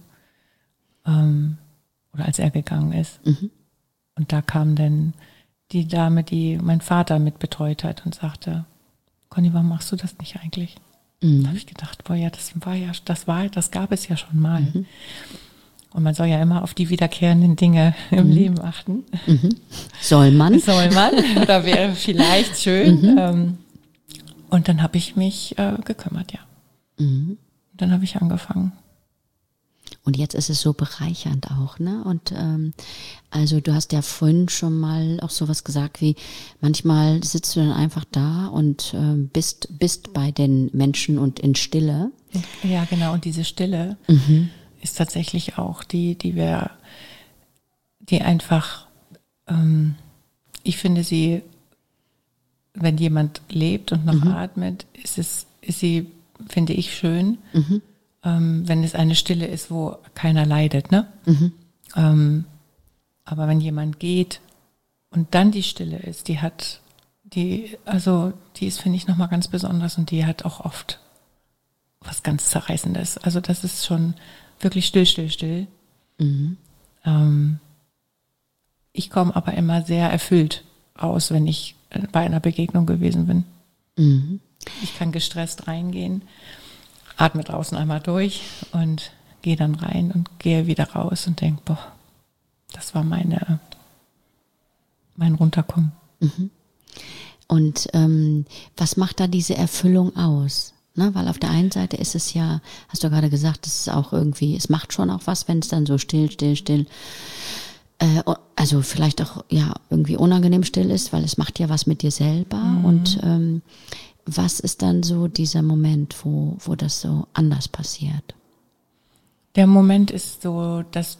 Oder als er gegangen ist. Und da kam dann die Dame, die meinen Vater mit betreut hat und sagte, Conny, warum machst du das nicht eigentlich? Da habe ich gedacht, boah, ja, das gab es ja schon mal. Und man soll ja immer auf die wiederkehrenden Dinge im Leben achten. Soll man? Soll man, oder wäre vielleicht schön. Und dann habe ich mich gekümmert, ja. Dann habe ich angefangen. Und jetzt ist es so bereichernd auch, ne? Und also du hast ja vorhin schon mal auch sowas gesagt wie, manchmal sitzt du dann einfach da und bist bei den Menschen und in Stille. Ja, genau. Und diese Stille ist tatsächlich auch die einfach, ich finde sie, wenn jemand lebt und noch atmet, ist sie, finde ich, schön. Wenn es eine Stille ist, wo keiner leidet, ne? Aber wenn jemand geht und dann die Stille ist, die ist, finde ich, nochmal ganz besonders und die hat auch oft was ganz Zerreißendes. Also das ist schon wirklich still. Ich komme aber immer sehr erfüllt raus, wenn ich bei einer Begegnung gewesen bin. Mhm. Ich kann gestresst reingehen, atme draußen einmal durch und gehe dann rein und gehe wieder raus und denke, boah, das war mein Runterkommen. Mhm. Und was macht da diese Erfüllung aus? Ne? Weil auf der einen Seite ist es ja, hast du gerade gesagt, es ist auch irgendwie, es macht schon auch was, wenn es dann so still, also vielleicht auch ja irgendwie unangenehm still ist, weil es macht ja was mit dir selber. Mhm. Und was ist dann so dieser Moment, wo das so anders passiert? Der Moment ist so, dass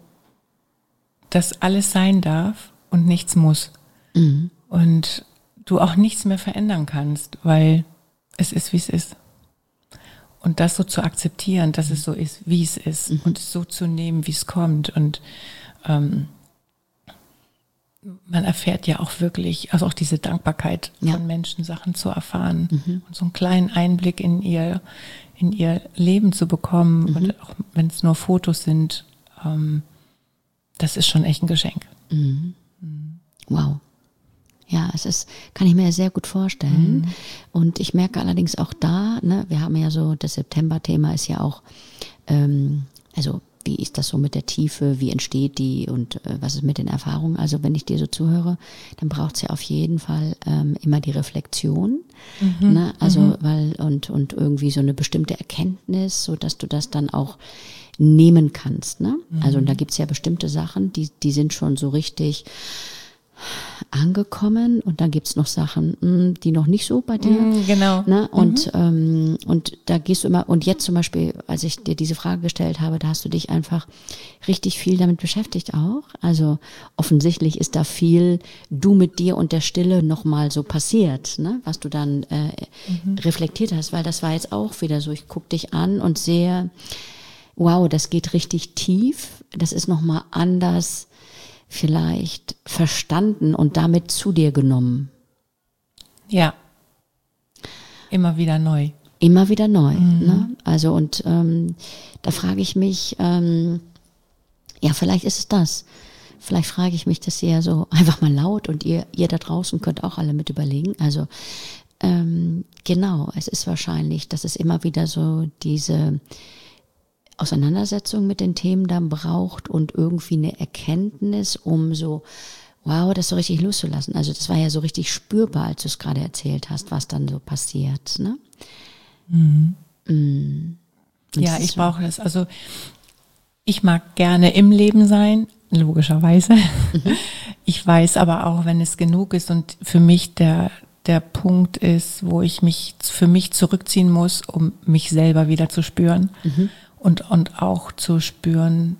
alles sein darf und nichts muss. Mhm. Und du auch nichts mehr verändern kannst, weil es ist, wie es ist. Und das so zu akzeptieren, dass es so ist, wie es ist, und es so zu nehmen, wie es kommt. Und man erfährt ja auch wirklich, also auch diese Dankbarkeit von Menschen, Sachen zu erfahren und so einen kleinen Einblick in ihr Leben zu bekommen, und auch wenn es nur Fotos sind, das ist schon echt ein Geschenk. Mhm. Wow. Ja, kann ich mir sehr gut vorstellen. Und ich merke allerdings auch da, ne, wir haben ja so, das September-Thema ist ja auch, also wie ist das so mit der Tiefe, wie entsteht die und was ist mit den Erfahrungen? Also wenn ich dir so zuhöre, dann braucht es ja auf jeden Fall immer die Reflexion, ne? Also weil und irgendwie so eine bestimmte Erkenntnis, so dass du das dann auch nehmen kannst, ne? Also und da gibt's ja bestimmte Sachen, die sind schon so richtig angekommen, und dann gibt's noch Sachen, die noch nicht so bei dir. Genau. Ne? Und da gehst du immer, und jetzt zum Beispiel, als ich dir diese Frage gestellt habe, da hast du dich einfach richtig viel damit beschäftigt auch. Also offensichtlich ist da viel du mit dir und der Stille nochmal so passiert, ne? Was du dann reflektiert hast, weil das war jetzt auch wieder so, ich guck dich an und sehe, wow, das geht richtig tief, das ist nochmal anders vielleicht verstanden und damit zu dir genommen. Ja. Immer wieder neu. Immer wieder neu. Ne? Also und da frage ich mich, ja, vielleicht ist es das. Vielleicht frage ich mich das eher so einfach mal laut, und ihr da draußen könnt auch alle mit überlegen. Also genau, es ist wahrscheinlich, dass es immer wieder so diese Auseinandersetzung mit den Themen dann braucht und irgendwie eine Erkenntnis, um so, wow, das so richtig loszulassen. Also das war ja so richtig spürbar, als du es gerade erzählt hast, was dann so passiert. Ne? Ja, ich brauche das. Also ich mag gerne im Leben sein, logischerweise. Ich weiß aber auch, wenn es genug ist und für mich der Punkt ist, wo ich mich für mich zurückziehen muss, um mich selber wieder zu spüren. Und auch zu spüren,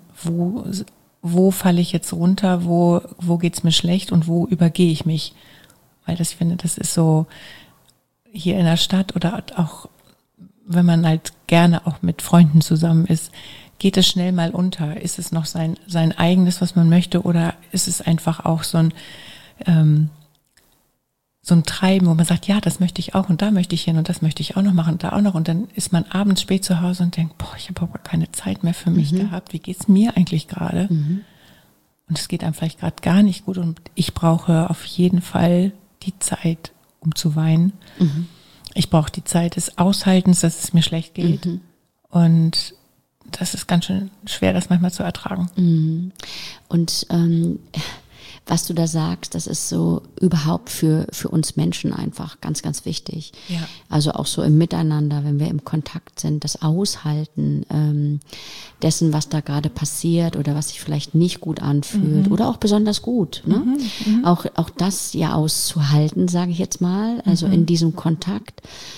wo falle ich jetzt runter, wo geht's mir schlecht und wo übergehe ich mich. Weil ich finde, das ist so hier in der Stadt oder auch, wenn man halt gerne auch mit Freunden zusammen ist, geht es schnell mal unter. Ist es noch sein eigenes, was man möchte, oder ist es einfach auch so ein Treiben, wo man sagt, ja, das möchte ich auch und da möchte ich hin und das möchte ich auch noch machen und da auch noch, und dann ist man abends spät zu Hause und denkt, boah, ich habe aber keine Zeit mehr für mich gehabt, wie geht's mir eigentlich gerade? Und es geht einem vielleicht gerade gar nicht gut, und ich brauche auf jeden Fall die Zeit, um zu weinen. Ich brauche die Zeit des Aushaltens, dass es mir schlecht geht, und das ist ganz schön schwer, das manchmal zu ertragen. Und was du da sagst, das ist so überhaupt für uns Menschen einfach ganz, ganz wichtig. Ja. Also auch so im Miteinander, wenn wir im Kontakt sind, das Aushalten dessen, was da gerade passiert oder was sich vielleicht nicht gut anfühlt oder auch besonders gut. Ne? Auch das ja auszuhalten, sage ich jetzt mal, also in diesem Kontakt,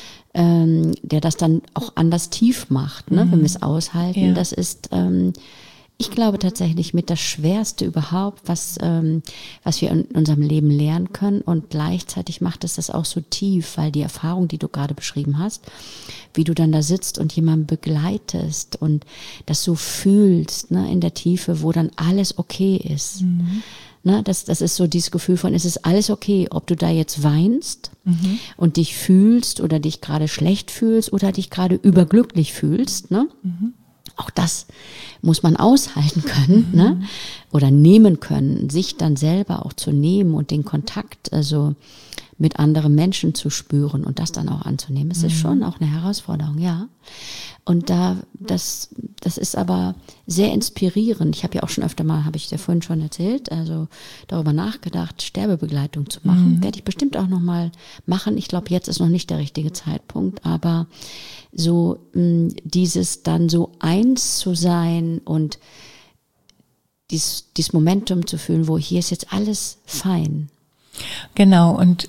der das dann auch anders tief macht, ne? Wenn wir es aushalten. Ja. Das ist ich glaube tatsächlich mit das Schwerste überhaupt, was wir in unserem Leben lernen können, und gleichzeitig macht es das auch so tief, weil die Erfahrung, die du gerade beschrieben hast, wie du dann da sitzt und jemanden begleitest und das so fühlst, ne, in der Tiefe, wo dann alles okay ist. Ne, das ist so dieses Gefühl von, es ist alles okay, ob du da jetzt weinst und dich fühlst oder dich gerade schlecht fühlst oder dich gerade überglücklich fühlst, ne? Auch das muss man aushalten können, ne? Oder nehmen können, sich dann selber auch zu nehmen und den Kontakt, also mit anderen Menschen zu spüren und das dann auch anzunehmen. Es ist schon auch eine Herausforderung, ja. Und das ist aber sehr inspirierend. Ich habe ja auch schon öfter mal, habe ich dir vorhin schon erzählt, also darüber nachgedacht, Sterbebegleitung zu machen. Werde ich bestimmt auch nochmal machen. Ich glaube, jetzt ist noch nicht der richtige Zeitpunkt, aber so dieses dann so eins zu sein und dieses Momentum zu fühlen, wo hier ist jetzt alles fein. Genau. Und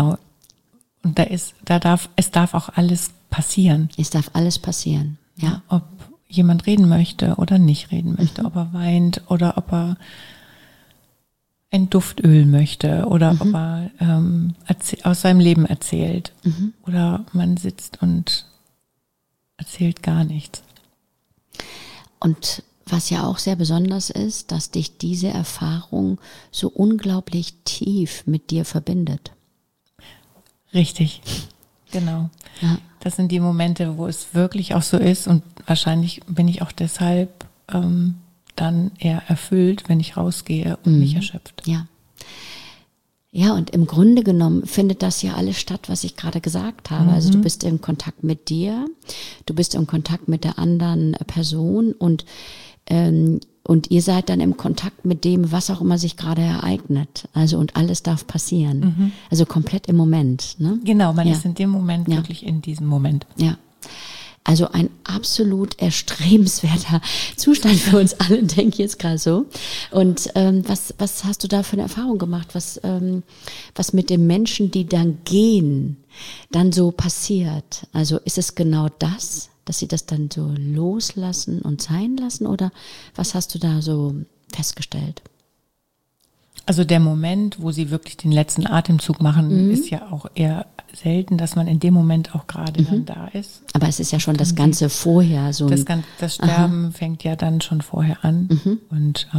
es darf auch alles passieren. Es darf alles passieren, ja. Ob jemand reden möchte oder nicht reden möchte, ob er weint oder ob er ein Duftöl möchte oder ob er aus seinem Leben erzählt oder man sitzt und erzählt gar nichts. Und was ja auch sehr besonders ist, dass dich diese Erfahrung so unglaublich tief mit dir verbindet. Richtig, genau. Ja. Das sind die Momente, wo es wirklich auch so ist und wahrscheinlich bin ich auch deshalb dann eher erfüllt, wenn ich rausgehe und nicht erschöpft. Ja. Ja, und im Grunde genommen findet das ja alles statt, was ich gerade gesagt habe. Also du bist in Kontakt mit dir, du bist in Kontakt mit der anderen Person und ihr seid dann im Kontakt mit dem, was auch immer sich gerade ereignet. Also und alles darf passieren. Also komplett im Moment. Ne? Genau, man ist in dem Moment wirklich in diesem Moment. Ja. Also ein absolut erstrebenswerter Zustand für uns alle, denke ich jetzt gerade so. Und was hast du da für eine Erfahrung gemacht? Was mit den Menschen, die dann gehen, dann so passiert? Also ist es genau das, dass sie das dann so loslassen und sein lassen? Oder was hast du da so festgestellt? Also der Moment, wo sie wirklich den letzten Atemzug machen, ist ja auch eher selten, dass man in dem Moment auch gerade dann da ist. Aber es ist ja schon das Ganze vorher so. Das Sterben fängt ja dann schon vorher an. Und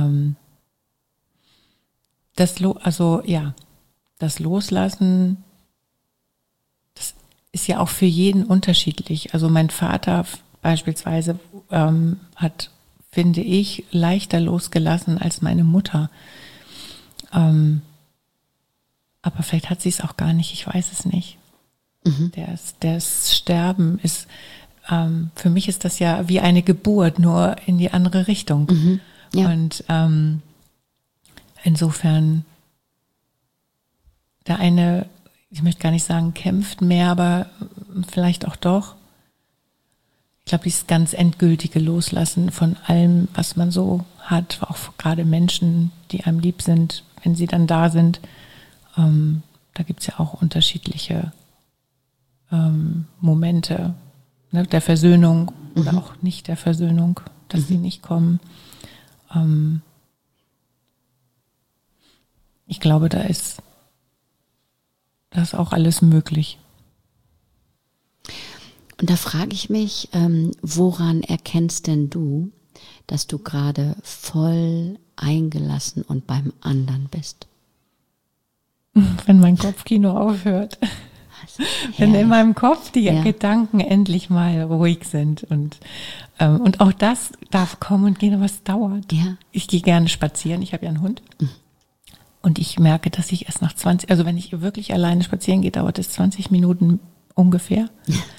das Loslassen, das ist ja auch für jeden unterschiedlich. Also mein Vater beispielsweise hat, finde ich, leichter losgelassen als meine Mutter. Aber vielleicht hat sie es auch gar nicht, ich weiß es nicht. Das Sterben ist, für mich ist das ja wie eine Geburt, nur in die andere Richtung. Ja. Und insofern, der eine, ich möchte gar nicht sagen, kämpft mehr, aber vielleicht auch doch. Ich glaube, dieses ganz endgültige Loslassen von allem, was man so hat, auch gerade Menschen, die einem lieb sind, wenn sie dann da sind, da gibt's ja auch unterschiedliche Momente, ne, der Versöhnung oder auch nicht der Versöhnung, dass sie nicht kommen. Ich glaube, da ist auch alles möglich. Und da frage ich mich, woran erkennst denn du, dass du gerade voll eingelassen und beim anderen bist? Wenn mein Kopfkino aufhört. Wenn in meinem Kopf die Gedanken endlich mal ruhig sind und auch das darf kommen und gehen, aber es dauert. Ja. Ich gehe gerne spazieren, ich habe ja einen Hund und ich merke, dass ich erst nach 20, also wenn ich wirklich alleine spazieren gehe, dauert es 20 Minuten ungefähr,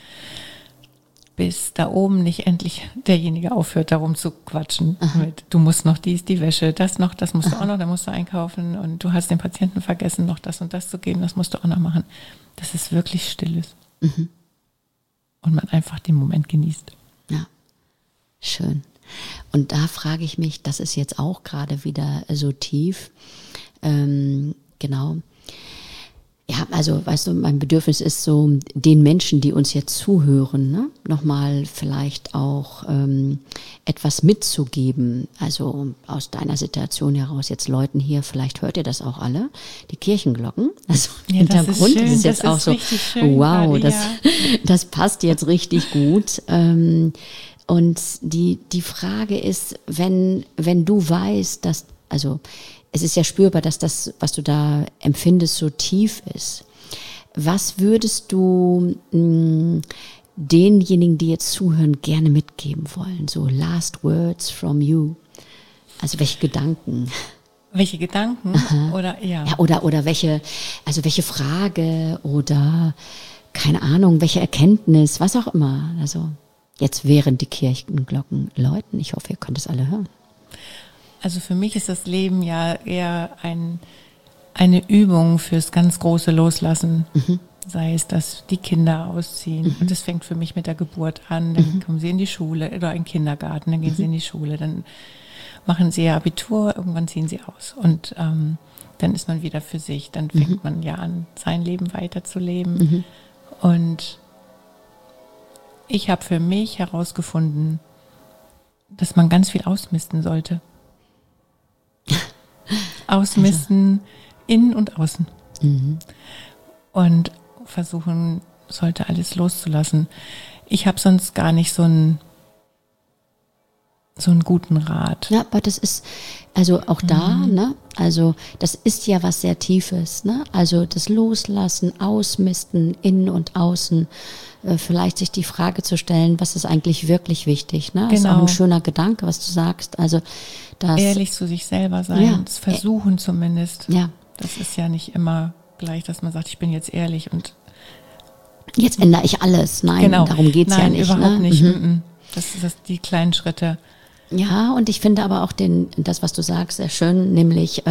bis da oben nicht endlich derjenige aufhört, darum zu quatschen. Mit, du musst noch die Wäsche, das noch, das musst du auch noch, da musst du einkaufen und du hast den Patienten vergessen, noch das und das zu geben, das musst du auch noch machen. Dass es wirklich still ist. Und man einfach den Moment genießt. Ja, schön. Und da frage ich mich, das ist jetzt auch gerade wieder so tief, genau. Ja, also weißt du, mein Bedürfnis ist so, den Menschen, die uns jetzt zuhören, ne, nochmal vielleicht auch etwas mitzugeben. Also aus deiner Situation heraus jetzt Leuten hier, vielleicht hört ihr das auch alle, die Kirchenglocken. Also im Hintergrund, das ist jetzt auch so, wow, das passt jetzt richtig gut. Und die Frage ist, wenn du weißt, dass, also es ist ja spürbar, dass das, was du da empfindest, so tief ist. Was würdest du denjenigen, die jetzt zuhören, gerne mitgeben wollen? So last words from you. Also welche Gedanken? Welche Gedanken? Oder ja. Ja, oder welche Frage oder keine Ahnung, welche Erkenntnis, was auch immer. Also jetzt während die Kirchenglocken läuten. Ich hoffe, ihr könnt es alle hören. Also für mich ist das Leben ja eher eine Übung fürs ganz große Loslassen. Sei es, dass die Kinder ausziehen. Und das fängt für mich mit der Geburt an. Dann kommen sie in die Schule oder in den Kindergarten, dann gehen sie in die Schule, dann machen sie ihr Abitur, irgendwann ziehen sie aus. Und dann ist man wieder für sich. Dann fängt man ja an, sein Leben weiterzuleben. Und ich habe für mich herausgefunden, dass man ganz viel ausmisten sollte. Ausmisten innen und außen. Und versuchen sollte, alles loszulassen. Ich habe sonst gar nicht so einen guten Rat. Ja, aber das ist, also auch da, ne, also das ist ja was sehr Tiefes, ne, also das Loslassen, Ausmisten, innen und außen, vielleicht sich die Frage zu stellen, was ist eigentlich wirklich wichtig, ne, ist auch ein schöner Gedanke, was du sagst, also das. Ehrlich zu sich selber sein, ja, das versuchen zumindest. Ja. Das ist ja nicht immer gleich, dass man sagt, ich bin jetzt ehrlich und jetzt ändere ich alles. Nein, darum geht's ja nicht. Überhaupt nicht. Das ist die kleinen Schritte. Ja, und ich finde aber auch das, was du sagst, sehr schön, nämlich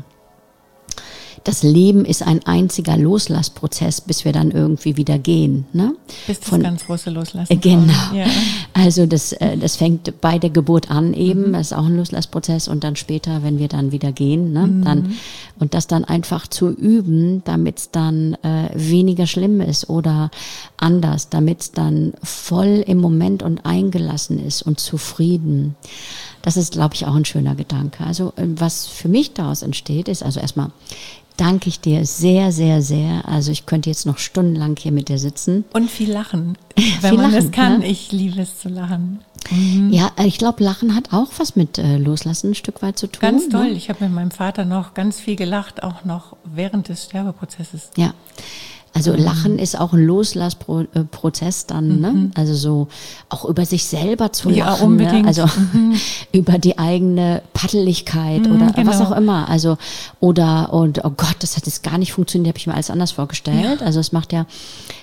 das Leben ist ein einziger Loslassprozess, bis wir dann irgendwie wieder gehen. Ne? Bis das ganz große Loslassen. Genau. Ja. Also das fängt bei der Geburt an eben, das ist auch ein Loslassprozess und dann später, wenn wir dann wieder gehen, ne, und das dann einfach zu üben, damit es dann weniger schlimm ist oder anders, damit es dann voll im Moment und eingelassen ist und zufrieden. Das ist, glaube ich, auch ein schöner Gedanke. Also was für mich daraus entsteht, ist also erstmal danke ich dir sehr, sehr, sehr. Also ich könnte jetzt noch stundenlang hier mit dir sitzen. Und viel lachen, wenn man das kann. Ne? Ich liebe es zu lachen. Ja, ich glaube, Lachen hat auch was mit Loslassen ein Stück weit zu tun. Ganz toll. Ne? Ich habe mit meinem Vater noch ganz viel gelacht, auch noch während des Sterbeprozesses. Ja. Also Lachen ist auch ein Loslassprozess dann, ne? Also so auch über sich selber zu lachen, ja, unbedingt. Ne? Also über die eigene Paddeligkeit oder was auch immer. Also und oh Gott, das hat jetzt gar nicht funktioniert, habe ich mir alles anders vorgestellt. Ja. Also es macht ja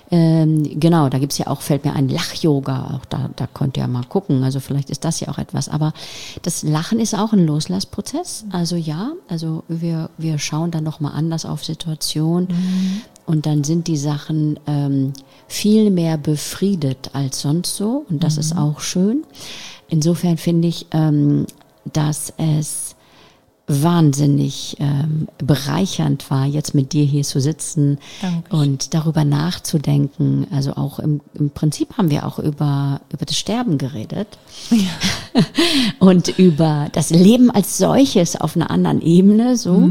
genau, da gibt's ja auch, fällt mir ein, Lach-Yoga, auch da könnt ihr ja mal gucken, also vielleicht ist das ja auch etwas, aber das Lachen ist auch ein Loslassprozess, also ja, also wir schauen dann nochmal anders auf Situationen und dann sind die Sachen viel mehr befriedet als sonst so und das ist auch schön. Insofern finde ich, dass es wahnsinnig bereichernd war, jetzt mit dir hier zu sitzen. Danke. Und darüber nachzudenken. Also auch im Prinzip haben wir auch über das Sterben geredet. Ja. Und über das Leben als solches auf einer anderen Ebene, so.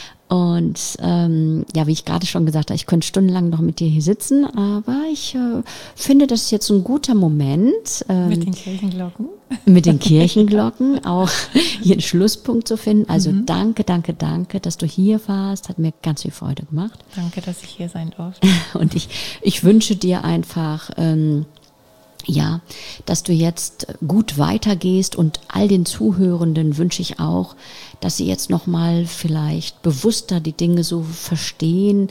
Und ja, wie ich gerade schon gesagt habe, ich könnte stundenlang noch mit dir hier sitzen, aber ich finde, das ist jetzt ein guter Moment. Mit den Kirchenglocken. Mit den Kirchenglocken auch hier einen Schlusspunkt zu finden. Also danke, dass du hier warst. Hat mir ganz viel Freude gemacht. Danke, dass ich hier sein durfte. Und ich wünsche dir einfach, ja, dass du jetzt gut weitergehst und all den Zuhörenden wünsche ich auch, dass sie jetzt nochmal vielleicht bewusster die Dinge so verstehen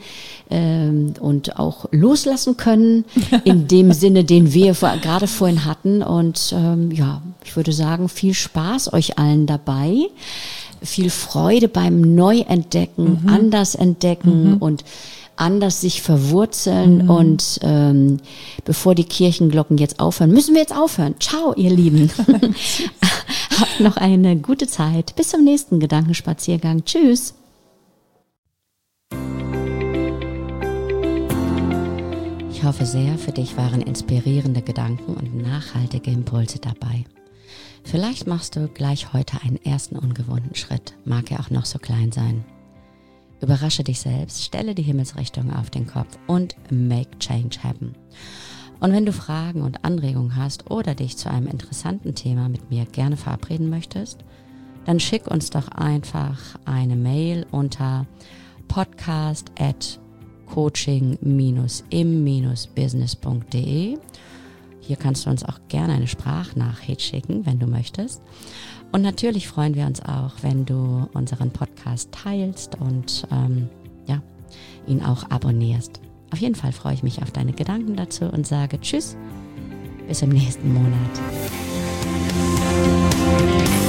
und auch loslassen können, in dem Sinne, den wir gerade vorhin hatten. Und ja, ich würde sagen, viel Spaß euch allen dabei, viel Freude beim Neuentdecken, anders entdecken und anders sich verwurzeln und bevor die Kirchenglocken jetzt aufhören, müssen wir jetzt aufhören. Ciao, ihr Lieben. Habt noch eine gute Zeit. Bis zum nächsten Gedankenspaziergang. Tschüss. Ich hoffe sehr, für dich waren inspirierende Gedanken und nachhaltige Impulse dabei. Vielleicht machst du gleich heute einen ersten ungewohnten Schritt, mag er auch noch so klein sein. Überrasche dich selbst, stelle die Himmelsrichtung auf den Kopf und make change happen. Und wenn du Fragen und Anregungen hast oder dich zu einem interessanten Thema mit mir gerne verabreden möchtest, dann schick uns doch einfach eine Mail unter podcast@coaching-im-business.de Hier kannst du uns auch gerne eine Sprachnachricht schicken, wenn du möchtest. Und natürlich freuen wir uns auch, wenn du unseren Podcast teilst und ihn auch abonnierst. Auf jeden Fall freue ich mich auf deine Gedanken dazu und sage Tschüss, bis im nächsten Monat.